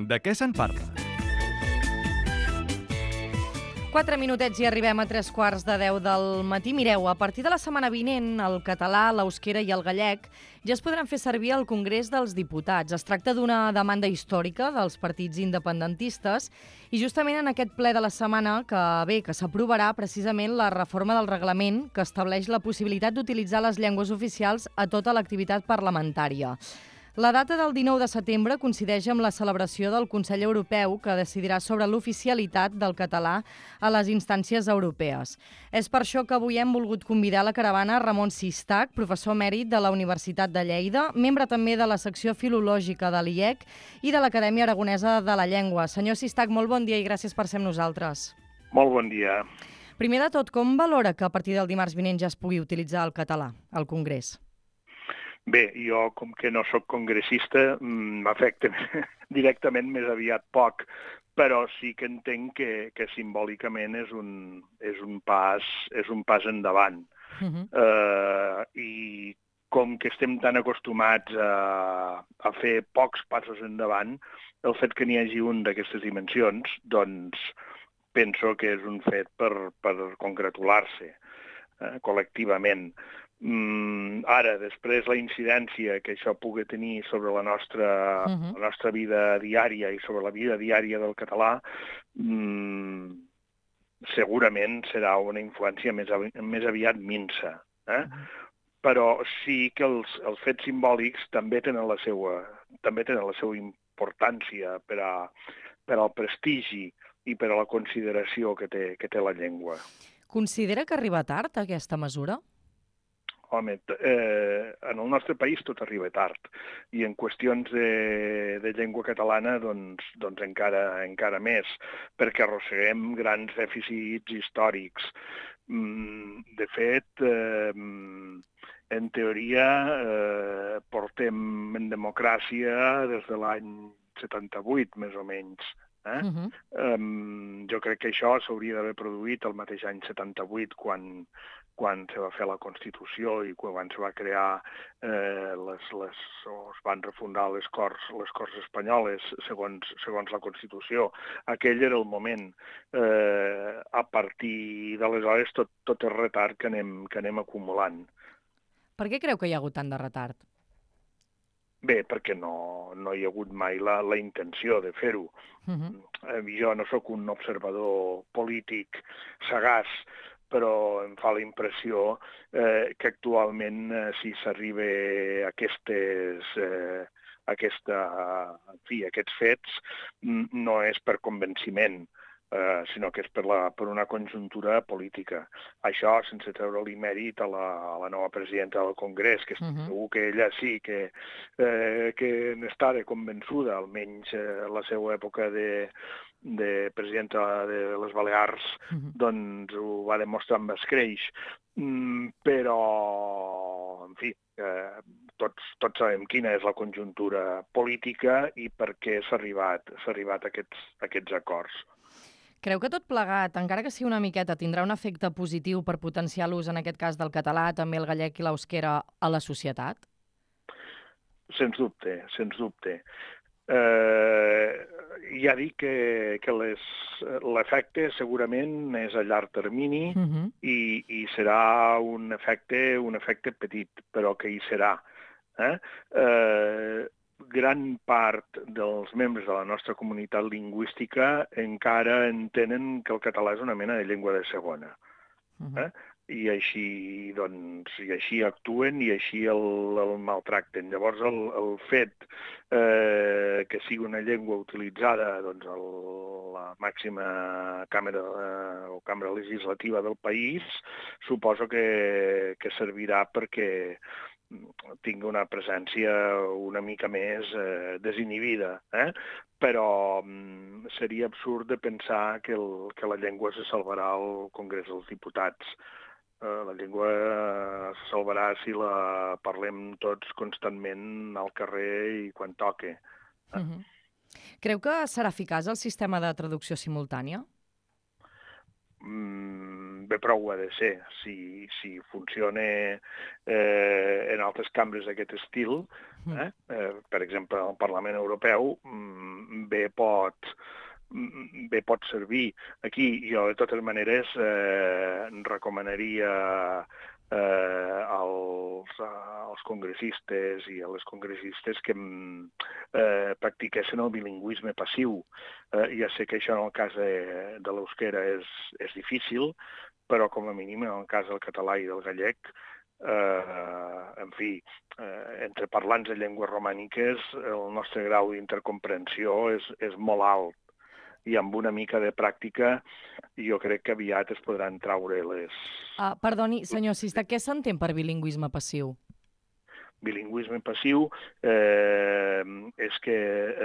De què se'n parla? 4 minutets i arribem a 3:15 del matí. Mireu, a partir de la setmana vinent, el català, l'euskera i el gallec ja es podran fer servir al Congrés dels Diputats. Es tracta d'una demanda històrica dels partits independentistes i justament en aquest ple de la setmana que s'aprovarà precisament la reforma del reglament que estableix la possibilitat d'utilitzar les llengües oficials a tota l'activitat parlamentària. La data del 19 de setembre coincideix amb la celebració del Consell Europeu que decidirà sobre l'oficialitat del català a les instàncies europees. És per això que avui hem volgut convidar a la caravana Ramon Sistach, professor emèrit de la Universitat de Lleida, membre també de la secció filològica de l'IEC i de l'Acadèmia Aragonesa de la Llengua. Senyor Sistach, molt bon dia i gràcies per ser amb nosaltres. Molt bon dia. Primer de tot, com valora que a partir del dimarts vinent ja es pugui utilitzar el català al Congrés? Bé, jo, com que no sóc congressista, m'afecta directament més aviat poc, però sí que entenc que simbòlicament és un pas endavant. I com que estem tan acostumats a fer pocs passos endavant, el fet que n'hi hagi un d'aquestes dimensions, doncs penso que és un fet per congratular-se col·lectivament. Ara, després la incidència que això pugui tenir sobre la nostra vida diària i sobre la vida diària del català, segurament serà una influència més aviat minsa. Però sí que els fets simbòlics també tenen la seva importància per al prestigi i per a la consideració que té la llengua. Considera que arriba tard aquesta mesura? Home, en el nostre país tot arriba tard i en qüestions de llengua catalana doncs encara més, perquè arrosseguem grans dèficits històrics. De fet, en teoria, portem en democràcia des de l'any 78, més o menys. Jo crec que això s'hauria d'haver produït el mateix any 78, quan se va fer la Constitució i quan se va crear o es van refundar les Corts Espanyoles segons la Constitució. Aquell era el moment. A partir d'aleshores tot és retard que anem acumulant. Per què creu que hi ha hagut tant de retard? Bé, perquè no hi ha hagut mai la intenció de fer-ho. Jo no sóc un observador polític sagaç, però em fa la impressió que actualment si s'arriba a aquests fets no és per convenciment, sinó que és per una conjuntura política. Això sense treure-li mèrit a la nova presidenta del Congrés, que segur que ella sí que n'estava convençuda, almenys la seva època de presidenta de les Balears, doncs ho va demostrar amb escreix. Però, en fi, tots sabem quina és la conjuntura política i per què s'ha arribat a aquests acords. Creu que tot plegat, encara que sigui una miqueta, tindrà un efecte positiu per potenciar l'ús, en aquest cas del català, també el gallec i l'euskera, a la societat? Sens dubte, sens dubte. Ja dic que l'efecte segurament és a llarg termini i serà un efecte petit, però que hi serà. Gran part dels membres de la nostra comunitat lingüística encara entenen que el català és una mena de llengua de segona. I així actuen i així el maltracten. Llavors, el fet que sigui una llengua utilitzada a la màxima cambra legislativa del país suposo que servirà perquè tingui una presència una mica més desinhibida, però seria absurd de pensar que la llengua se salvarà al Congrés dels Diputats. La llengua se salvarà si la parlem tots constantment al carrer i quan toque. Creu que serà eficaç el sistema de traducció simultània? bé prou ha de ser. Si funciona en altres cambres d'aquest estil, per exemple, el Parlament Europeu, bé pot servir. Aquí, jo, de totes maneres, recomanaria als congressistes i a les congressistes que practiquessin el bilingüisme passiu. Ja sé que això en el cas de l'euskera és difícil, però com a mínim en el cas del català i del gallec, en fi, entre parlants de llengües romàniques el nostre grau d'intercomprensió és molt alt. I amb una mica de pràctica jo crec que aviat es podran traure les... Perdoni, senyor Sista, què s'entén per bilingüisme passiu? Bilingüisme passiu és que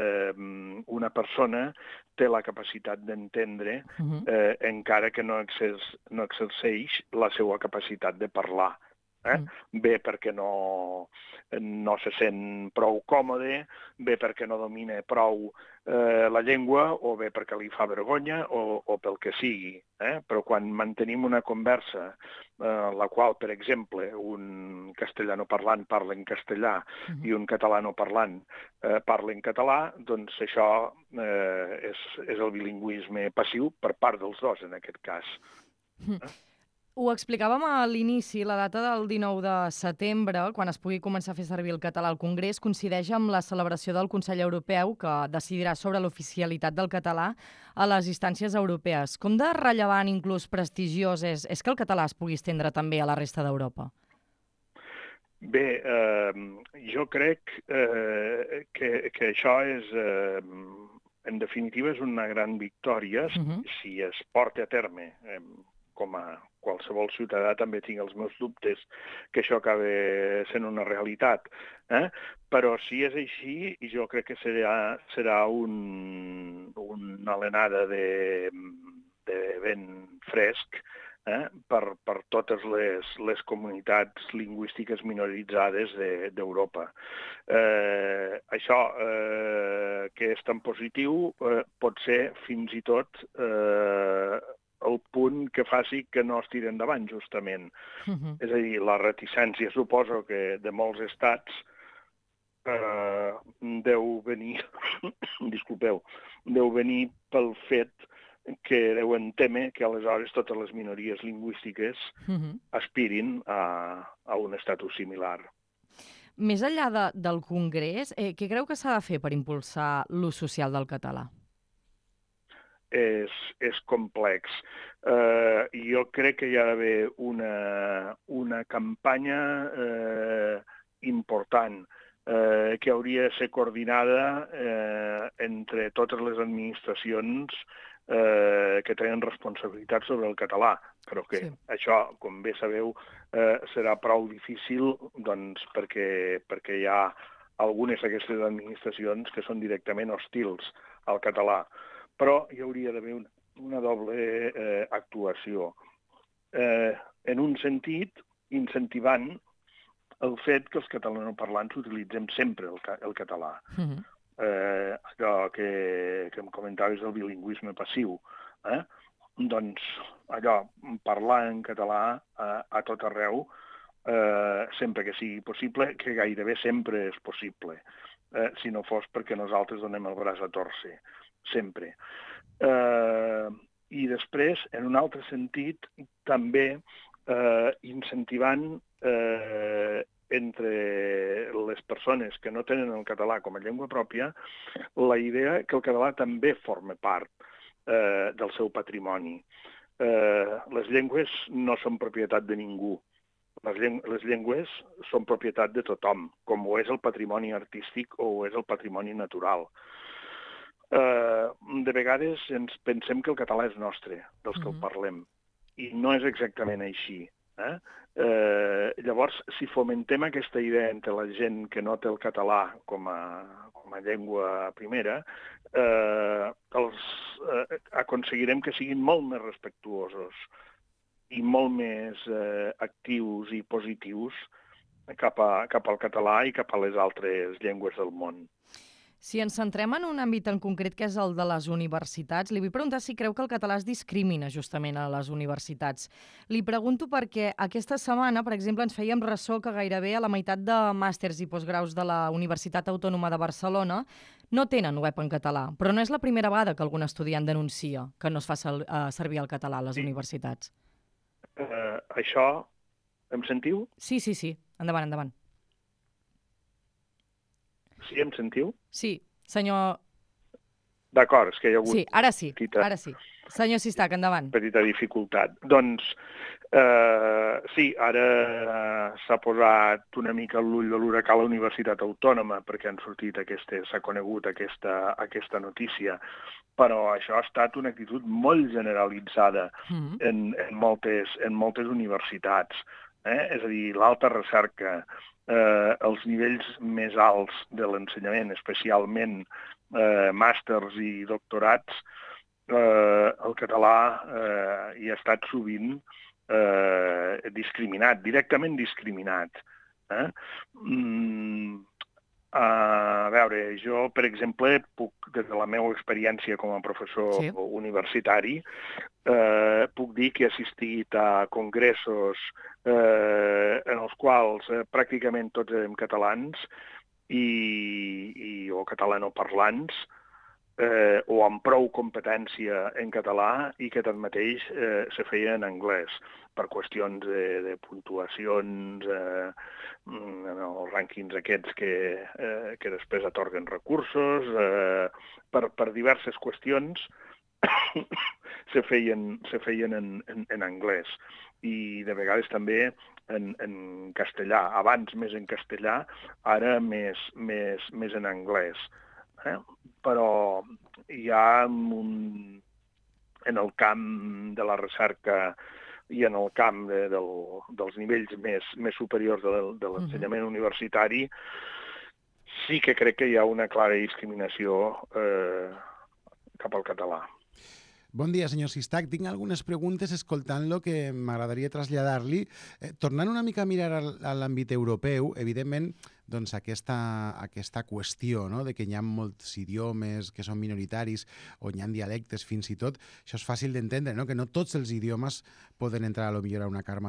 una persona té la capacitat d'entendre encara que no exerceix la seva capacitat de parlar. Bé perquè no se sent prou còmode, bé perquè no domina prou la llengua, o bé perquè li fa vergonya, o pel que sigui. Però quan mantenim una conversa en la qual, per exemple, un castellanoparlant parla en castellà i un catalanoparlant parla en català, doncs això és el bilingüisme passiu per part dels dos, en aquest cas. Ho explicàvem a l'inici, la data del 19 de setembre, quan es pugui començar a fer servir el català al Congrés, coincideix amb la celebració del Consell Europeu, que decidirà sobre l'oficialitat del català a les instàncies europees. Com de rellevant, inclús prestigiós, és que el català es pugui estendre també a la resta d'Europa? Bé, jo crec que això és, en definitiva, és una gran victòria si es porta a terme. Com a qualsevol ciutadà també tinc els meus dubtes que això acabi sent una realitat. Però si és així, jo crec que serà una alenada de vent fresc per totes les comunitats lingüístiques minoritzades d'Europa. Això, que és tan positiu, pot ser fins i tot el punt que faci que no es tiri endavant, justament. És a dir, la reticència, suposo que de molts estats deu venir pel fet que deuen témer que aleshores totes les minories lingüístiques aspirin a un estatus similar. Més enllà del Congrés, què creu que s'ha de fer per impulsar l'ús social del català? És complex. Jo crec que hi ha d'haver una campanya important que hauria de ser coordinada entre totes les administracions que tenen responsabilitat sobre el català, però que això, com bé sabeu, serà prou difícil doncs, perquè hi ha algunes d'aquestes administracions que són directament hostils al català. Però hi hauria d'haver una doble actuació. En un sentit, incentivant el fet que els catalanoparlants utilitzem sempre el català. Allò que em comentaves del bilingüisme passiu. Doncs allò, parlar en català a tot arreu, sempre que sigui possible, que gairebé sempre és possible, si no fos perquè nosaltres donem el braç a torcer. Sempre. I després, en un altre sentit, també incentivant entre les persones que no tenen el català com a llengua pròpia la idea que el català també forma part del seu patrimoni. Les llengües no són propietat de ningú. Les llengües són propietat de tothom, com ho és el patrimoni artístic o ho és el patrimoni natural. De vegades ens pensem que el català és nostre, dels que el parlem, i no és exactament així. Llavors, si fomentem aquesta idea entre la gent que no té el català com a llengua primera, aconseguirem que siguin molt més respectuosos i molt més actius i positius cap al català i cap a les altres llengües del món. Si ens centrem en un àmbit en concret, que és el de les universitats, li vull preguntar si creu que el català es discrimina justament a les universitats. Li pregunto perquè aquesta setmana, per exemple, ens fèiem ressò que gairebé a la meitat de màsters i postgraus de la Universitat Autònoma de Barcelona no tenen web en català, però no és la primera vegada que algun estudiant denuncia que no es fa servir el català a les Sí. universitats. Això, em sentiu? Sí. Endavant, endavant. Sí, em sentiu? Sí, senyor... D'acord, és que hi ha hagut Sí, ara sí, petita, ara sí. Senyor Sistac, endavant. petita dificultat. Doncs, sí, ara s'ha posat una mica l'ull de l'huracà a la Universitat Autònoma perquè s'ha conegut aquesta notícia, però això ha estat una actitud molt generalitzada en moltes universitats. És a dir, l'alta recerca, els nivells més alts de l'ensenyament, especialment màsters i doctorats, el català hi ha estat sovint discriminat, directament discriminat. A veure, jo, per exemple, des de la meva experiència com a professor universitari, puc dir que he assistit a congressos en els quals pràcticament tots érem catalans o catalanoparlants, o amb prou competència en català i que tanmateix se feia en anglès per qüestions de puntuacions en els rànquings aquests que després atorguen recursos, per diverses qüestions se feien en anglès i de vegades també en castellà, abans més en castellà, ara més en anglès. Però hi ha en el camp de la recerca i en el camp dels nivells més superiors de l'ensenyament universitari, sí que crec que hi ha una clara discriminació cap al català. Bon dia, senyor Sistac. Tinc algunes preguntes escoltant-lo que m'agradaria traslladar-li. Tornant una mica a mirar a l'àmbit europeu, evidentment, doncs aquesta qüestió, no?, de que hi ha molts idiomes que són minoritaris o hi ha dialectes fins i tot, això és fàcil d'entendre, no?, que no tots els idiomes poden entrar potser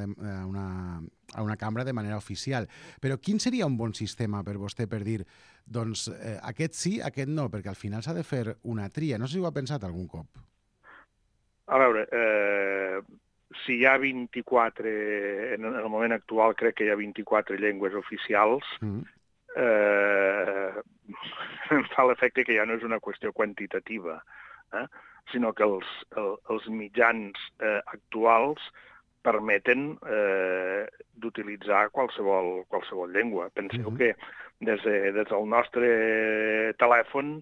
a una cambra de manera oficial. Però quin seria un bon sistema per vostè per dir, doncs aquest sí, aquest no, perquè al final s'ha de fer una tria. No sé si ho ha pensat algun cop. A veure, si hi ha 24, en el moment actual crec que hi ha 24 llengües oficials, em fa l'efecte que ja no és una qüestió quantitativa, sinó que els mitjans actuals permeten d'utilitzar qualsevol llengua. Penseu que des del nostre telèfon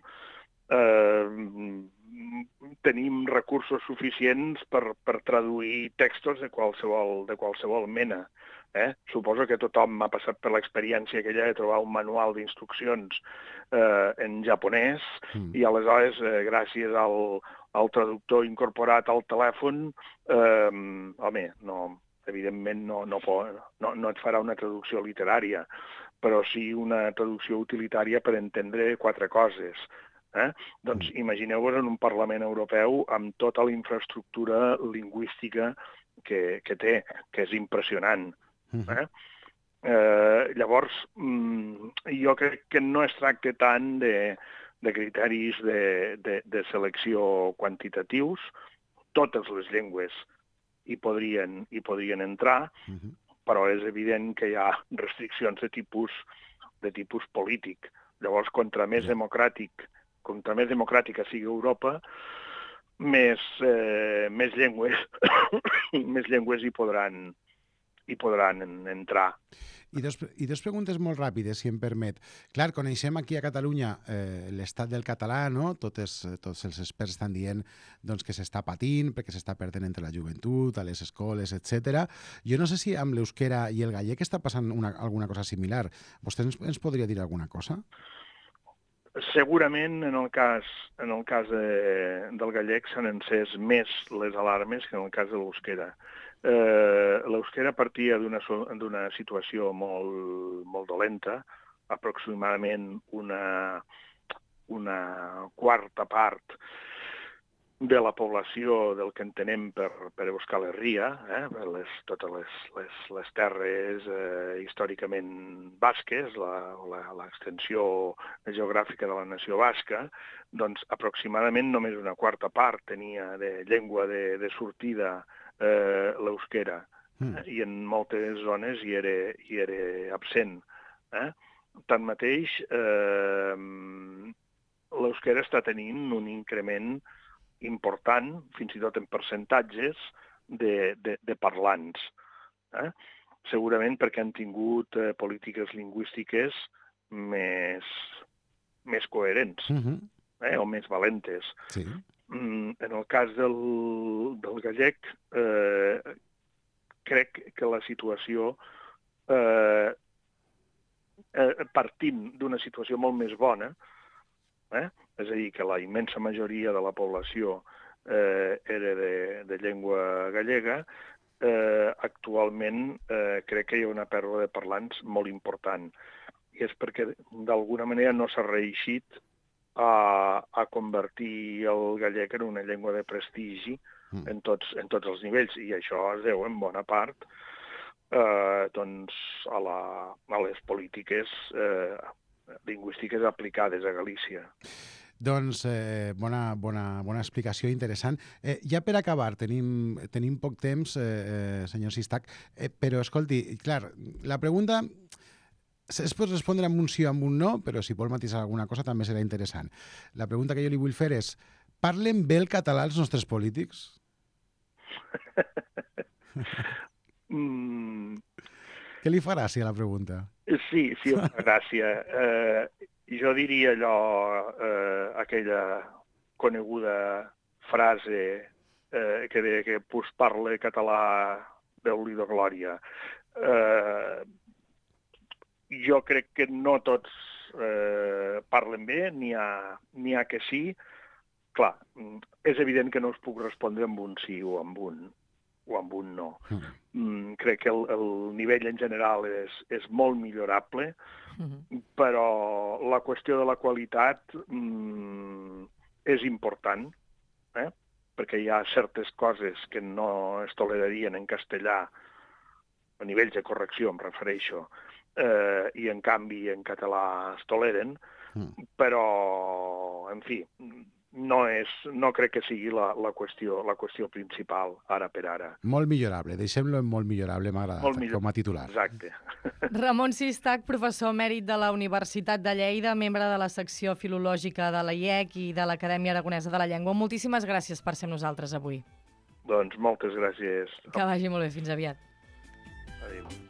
tenim recursos suficients per traduir textos de qualsevol mena. Suposo que tothom ha passat per l'experiència aquella de trobar un manual d'instruccions en japonès i aleshores, gràcies al traductor incorporat al telèfon, evidentment no et farà una traducció literària, però sí una traducció utilitària per entendre 4 coses. Doncs imagineu-vos en un Parlament Europeu amb tota la infraestructura lingüística que té, que és impressionant. Llavors, jo crec que no es tracta tant de criteris de selecció quantitatius. Totes les llengües hi podrien entrar, però és evident que hi ha restriccions de tipus polític. Llavors, contra més democràtica sigui Europa, més llengües hi podran entrar. I dos preguntes molt ràpides, si em permet. Clar, coneixem aquí a Catalunya l'estat del català, no? Tots els experts estan dient doncs, que s'està patint, perquè s'està perdent entre la joventut, a les escoles, etc. Jo no sé si amb l'euskera i el gallec està passant alguna cosa similar. Vostè ens podria dir alguna cosa? Segurament, en el cas del gallec s'han encès més les alarmes que en el cas de l'euskera. L'euskera partia d'una situació molt dolenta, aproximadament una quarta part de la població del que entenem per Euskal Herria, totes les terres històricament basques, l'extensió geogràfica de la nació basca, doncs aproximadament només una quarta part tenia de llengua de sortida l'euskera, i en moltes zones hi era absent. Tanmateix, l'euskera està tenint un increment important, fins i tot en percentatges, de parlants. Segurament perquè han tingut polítiques lingüístiques més coherents, o més valentes. Sí. En el cas del gallec, crec que la situació, partint d'una situació molt més bona, és a dir, que la immensa majoria de la població era de llengua gallega, actualment crec que hi ha una pèrdua de parlants molt important. I és perquè, d'alguna manera, no s'ha reeixit a convertir el gallec en una llengua de prestigi en tots els nivells. I això es deu, en bona part, a les polítiques lingüístiques aplicades a Galícia. Doncs bona explicació, interessant. Ja per acabar, tenim poc temps, senyor Sistac, però escolti, clar, la pregunta es pot respondre amb un sí o amb un no, però si vol matisar alguna cosa també serà interessant. La pregunta que jo li vull fer és: parlen bé el català els nostres polítics? Què li fa gràcia la pregunta? Sí, em fa gràcia. Jo diria aquella coneguda frase que deia que pues parle català Déu-li de glòria. Jo crec que no tots parlen bé, n'hi ha que sí. Clar, és evident que no us puc respondre amb un sí o amb un no. Crec que el nivell en general és molt millorable, però la qüestió de la qualitat és important, perquè hi ha certes coses que no es tolerarien en castellà, a nivells de correcció em refereixo, i en canvi en català es toleren, però, en fi, no crec que sigui la qüestió principal, ara per ara. Molt millorable, deixem-lo en molt millorable, m'ha agradat, com a titular. Exacte. Ramon Sistac, professor emèrit de la Universitat de Lleida, membre de la secció filològica de la IEC i de l'Acadèmia Aragonesa de la Llengua. Moltíssimes gràcies per ser amb nosaltres avui. Doncs moltes gràcies. Que vagi molt bé, fins aviat. Adéu.